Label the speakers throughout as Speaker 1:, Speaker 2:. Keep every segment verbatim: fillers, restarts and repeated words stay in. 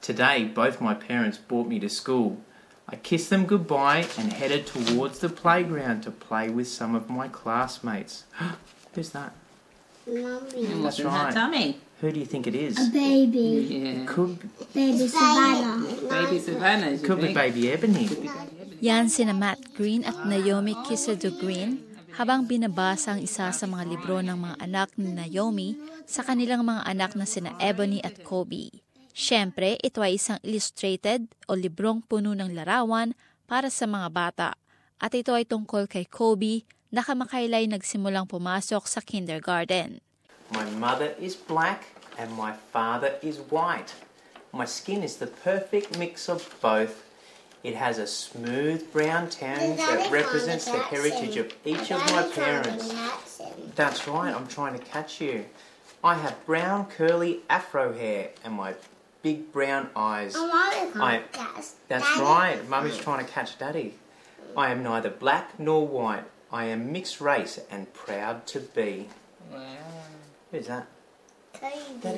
Speaker 1: Today, both my parents brought me to school. I kissed them goodbye and headed towards the playground to play with some of my classmates. Who's that?
Speaker 2: Mummy.
Speaker 1: That's
Speaker 3: Wasn't
Speaker 1: right.
Speaker 3: that Tummy?
Speaker 1: Who do you think it is?
Speaker 2: A baby.
Speaker 3: Yeah.
Speaker 1: Could,
Speaker 2: Baby Savannah.
Speaker 3: Baby Savannah.
Speaker 1: could be baby Ebony.
Speaker 4: Yan sina Matt Green at Naomi Kisado Green habang binabasa ang isa sa mga libro ng mga anak ni Naomi sa kanilang mga anak na sina Ebony at Kobe. Siyempre, ito ay isang illustrated o librong puno ng larawan para sa mga bata. At ito ay tungkol kay Kobe na kamakailay nagsimulang pumasok sa kindergarten.
Speaker 1: My mother is black and my father is white. My skin is the perfect mix of both. It has a smooth brown tan that represents the heritage of each of my parents. That's right, I'm trying to catch you. I have brown curly afro hair and my big brown eyes. I, that's right, Mummy's trying to catch Daddy. I am neither black nor white. I am mixed race and proud to be.
Speaker 3: Wow.
Speaker 1: Who's that?
Speaker 2: That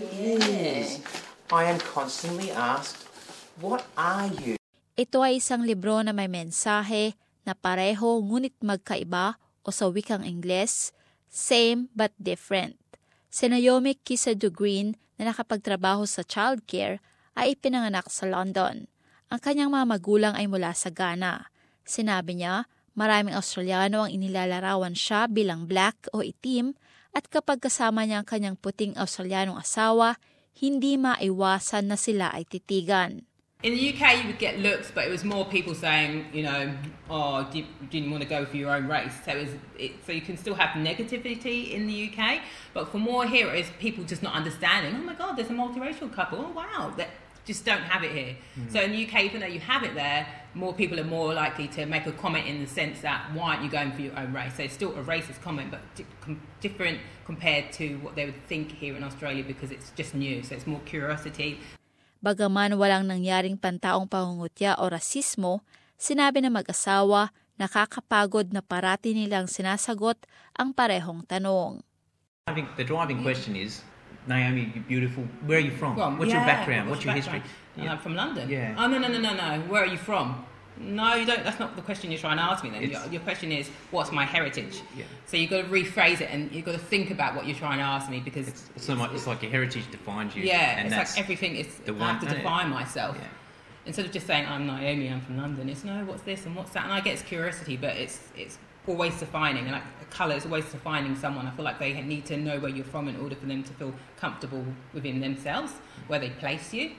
Speaker 1: is. I am constantly asked, what are you?
Speaker 4: Ito ay isang libro na may mensahe na pareho ngunit magkaiba o sa wikang Ingles, same but different. Si Naomi Kisado Green na nakapagtrabaho sa childcare ay ipinanganak sa London. Ang kanyang mga magulang ay mula sa Ghana. Sinabi niya, maraming Australiano ang inilalarawan siya bilang black o itim at kapag kasama niya ang kanyang puting Australianong asawa, hindi maiwasan na sila ay titigan.
Speaker 3: In the U K, you would get looks, but it was more people saying, you know, oh, do you, do you want to go for your own race? So, it was, it, so you can still have negativity in the U K, but for more here, it's people just not understanding. Oh my God, there's a multiracial couple. Oh wow, that just don't have it here. Mm. So in the U K, even though you have it there, more people are more likely to make a comment in the sense that why aren't you going for your own race? So it's still a racist comment, but di- com- different compared to what they would think here in Australia because it's just new. So it's more curiosity.
Speaker 4: Bagaman walang nangyaring pantaong pangungutya o rasismo, sinabi ng mag-asawa nakakapagod na parati nilang sinasagot ang parehong tanong.
Speaker 1: I think the driving question is, Naomi, you're beautiful. Where are you from?
Speaker 3: From?
Speaker 1: What's
Speaker 3: Yeah,
Speaker 1: your background?
Speaker 3: what's
Speaker 1: What's,
Speaker 3: your
Speaker 1: your
Speaker 3: background?
Speaker 1: history?
Speaker 3: Uh, from London?
Speaker 1: Yeah.
Speaker 3: Oh, no, no, no, no, no. Where are you from? No, you don't. That's not the question you're trying to ask me then.
Speaker 1: It's-
Speaker 3: Your, your question is, what's my heritage?
Speaker 1: Yeah.
Speaker 3: So you've got to rephrase it and you've got to think about what you're trying to ask me because...
Speaker 1: It's, it's, like, it's like your heritage defines you.
Speaker 3: Yeah,
Speaker 1: and
Speaker 3: it's
Speaker 1: that's
Speaker 3: like everything is...
Speaker 1: the
Speaker 3: I have
Speaker 1: one-
Speaker 3: to define myself.
Speaker 1: Yeah.
Speaker 3: Instead of just saying, I'm Naomi, I'm from London, it's, no, what's this and what's that? And I get it's curiosity, but it's it's always defining. And like a colour is always defining someone. I feel like they need to know where you're from in order for them to feel comfortable within themselves, where they place you.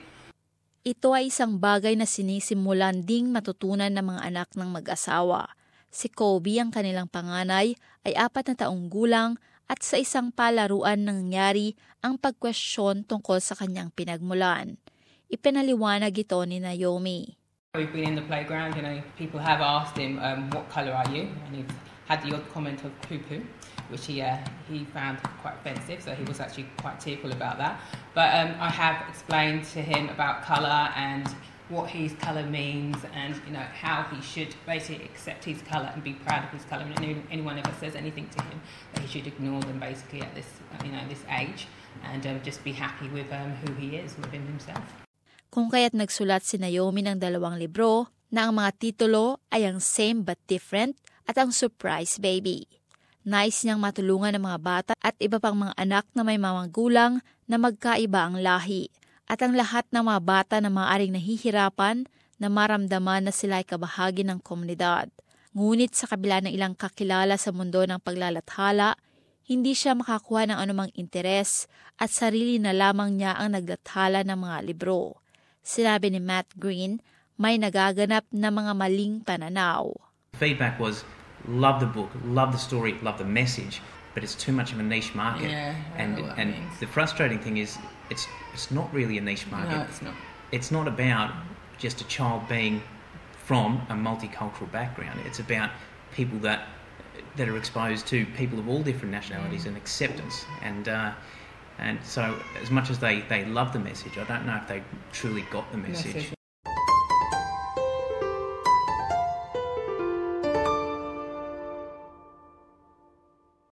Speaker 4: Ito ay isang bagay na sinisimulan ding matutunan ng mga anak ng mag-asawa. Si Kobe, ang kanilang panganay, ay apat na taong gulang at sa isang palaruan nangyari ang pagkwestiyon tungkol sa kanyang pinagmulan. Ipinaliwanag ito ni Naomi.
Speaker 3: We've been in the playground, you know, people have asked him, um, what colour are you? And he's had the odd comment of poo-poo, which he uh, he found quite offensive, so he was actually quite tearful about that. But um, I have explained to him about colour and what his colour means and, you know, how he should basically accept his colour and be proud of his colour. And if anyone ever says anything to him, that he should ignore them basically at this, you know, this age and um, just be happy with um, who he is within himself.
Speaker 4: Kung kaya't nagsulat si Naomi ng dalawang libro na ang mga titulo ay ang Same But Different at ang Surprise Baby. Nais niyang matulungan ng mga bata at iba pang mga anak na may mga magulang na magkaiba ang lahi at ang lahat ng mga bata na maaaring nahihirapan na maramdaman na sila ay kabahagi ng komunidad. Ngunit sa kabila ng ilang kakilala sa mundo ng paglalathala, hindi siya makakuha ng anumang interes at sarili na lamang niya ang naglathala ng mga libro. Sinabi ni Matt Green, may nagaganap na mga maling pananaw.
Speaker 1: Feedback was, love the book, love the story, love the message, but it's too much of a niche market.
Speaker 3: Yeah, I
Speaker 1: and
Speaker 3: know what that
Speaker 1: and
Speaker 3: means.
Speaker 1: the frustrating thing is, it's it's not really a niche market.
Speaker 3: No, it's not.
Speaker 1: It's not about just a child being from a multicultural background. It's about people that that are exposed to people of all different nationalities
Speaker 3: Mm.
Speaker 1: and acceptance. And uh, and so, as much as they, they love the message, I don't know if they truly got the message.
Speaker 3: Message.